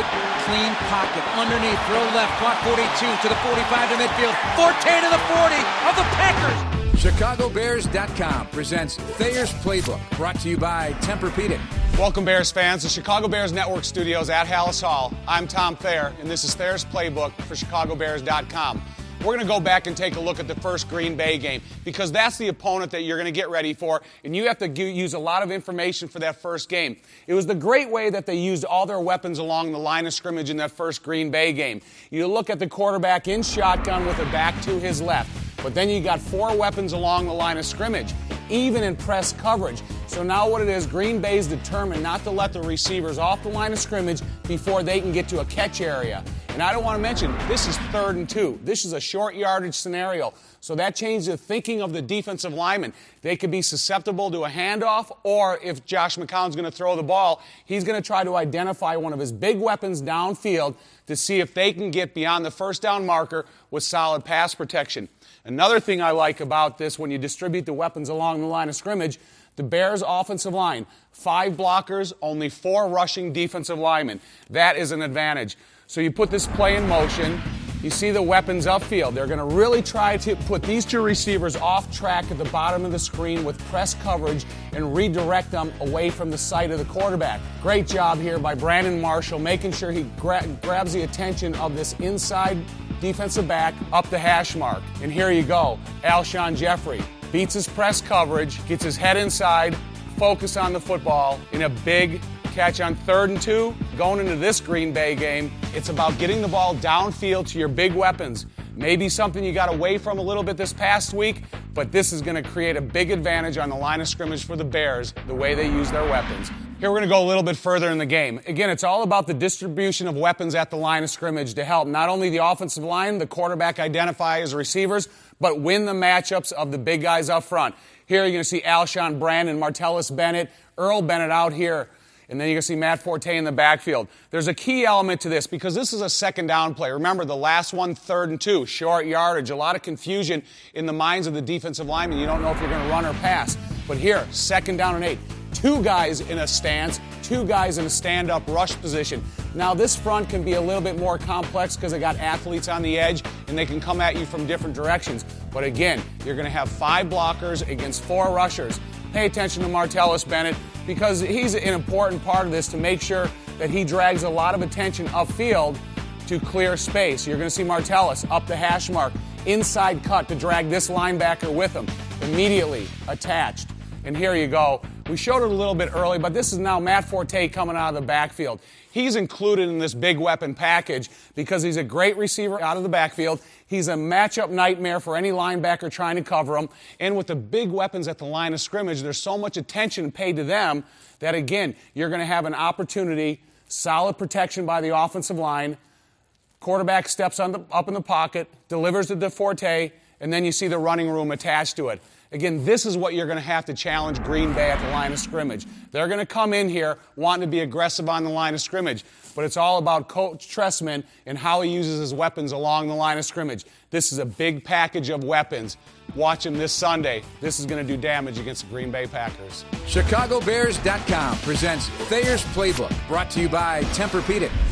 good, clean pocket. Underneath, throw left, clock 42 to the 45 to midfield. Forte to the 40 of the Packers. ChicagoBears.com presents Thayer's Playbook, brought to you by Tempur-Pedic. Welcome, Bears fans. The Chicago Bears Network studios at Halas Hall. I'm Tom Thayer, and this is Thayer's Playbook for ChicagoBears.com. We're going to go back and take a look at the first Green Bay game because that's the opponent that you're going to get ready for, and you have to use a lot of information for that first game. It was the great way that they used all their weapons along the line of scrimmage in that first Green Bay game. You look at the quarterback in shotgun with a back to his left, but then you got 4 weapons along the line of scrimmage, even in press coverage. So now what it is, Green Bay's determined not to let the receivers off the line of scrimmage before they can get to a catch area. And I don't want to mention, this is 3rd and 2. This is a short yardage scenario. So that changes the thinking of the defensive linemen. They could be susceptible to a handoff, or if Josh McCown's going to throw the ball, he's going to try to identify one of his big weapons downfield to see if they can get beyond the first down marker with solid pass protection. Another thing I like about this, when you distribute the weapons along the line of scrimmage, the Bears' offensive line, 5 blockers, only 4 rushing defensive linemen. That is an advantage. So you put this play in motion. You see the weapons upfield. They're going to really try to put these 2 receivers off track at the bottom of the screen with press coverage and redirect them away from the sight of the quarterback. Great job here by Brandon Marshall, making sure he grabs the attention of this inside defensive back up the hash mark. And here you go. Alshon Jeffrey beats his press coverage, gets his head inside, focus on the football in a big catch on 3rd and 2. Going into this Green Bay game, it's about getting the ball downfield to your big weapons. Maybe something you got away from a little bit this past week, but this is going to create a big advantage on the line of scrimmage for the Bears, the way they use their weapons. Here we're going to go a little bit further in the game. Again, it's all about the distribution of weapons at the line of scrimmage to help not only the offensive line, the quarterback identify as receivers, but win the matchups of the big guys up front. Here you're going to see Alshon Brandon, Martellus Bennett, Earl Bennett out here. And then you're going to see Matt Forte in the backfield. There's a key element to this because this is a second down play. Remember, the last one, 3rd and 2, short yardage. A lot of confusion in the minds of the defensive linemen. You don't know if you're going to run or pass. But here, 2nd down and 8. 2 guys in a stance, 2 guys in a stand-up rush position. Now, this front can be a little bit more complex because they got athletes on the edge and they can come at you from different directions. But again, you're going to have 5 blockers against 4 rushers. Pay attention to Martellus Bennett because he's an important part of this to make sure that he drags a lot of attention upfield to clear space. You're going to see Martellus up the hash mark, inside cut to drag this linebacker with him, immediately attached. And here you go. We showed it a little bit early, but this is now Matt Forte coming out of the backfield. He's included in this big weapon package because he's a great receiver out of the backfield. He's a matchup nightmare for any linebacker trying to cover him. And with the big weapons at the line of scrimmage, there's so much attention paid to them that, again, you're going to have an opportunity, solid protection by the offensive line. Quarterback steps up in the pocket, delivers it to Forte, and then you see the running room attached to it. Again, this is what you're going to have to challenge Green Bay at the line of scrimmage. They're going to come in here wanting to be aggressive on the line of scrimmage, but it's all about Coach Trestman and how he uses his weapons along the line of scrimmage. This is a big package of weapons. Watch him this Sunday. This is going to do damage against the Green Bay Packers. ChicagoBears.com presents Thayer's Playbook, brought to you by Tempur-Pedic.